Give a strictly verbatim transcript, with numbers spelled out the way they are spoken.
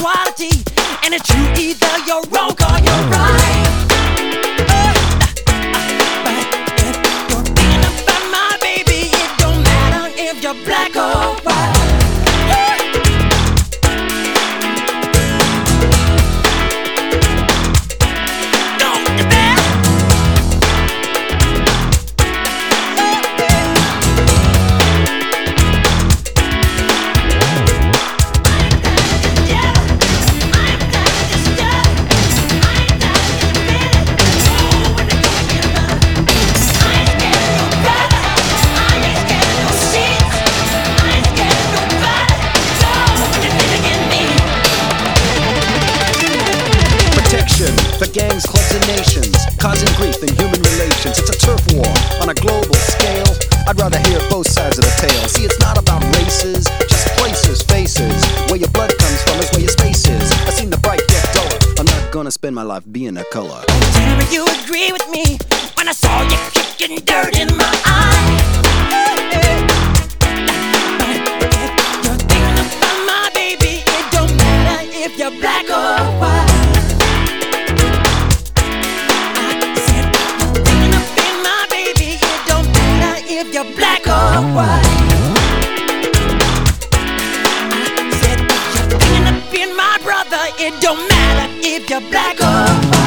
equality, and it's you, either you're wrong or you're right. You're black or white. For gangs, clubs, and nations, causing grief in human relations. It's a turf war on a global scale. I'd rather hear both sides of the tale. See, it's not about races, just places, faces. Where your blood comes from is where your space is. I've seen the bright get duller. I'm not gonna spend my life being a color. Tell me you agree with me when I saw you kicking dirt in my eye. If you're thinking about my baby, it don't matter if you're black or white. If you're black or white, I said if you're thinking of being my brother, it don't matter if you're black or white.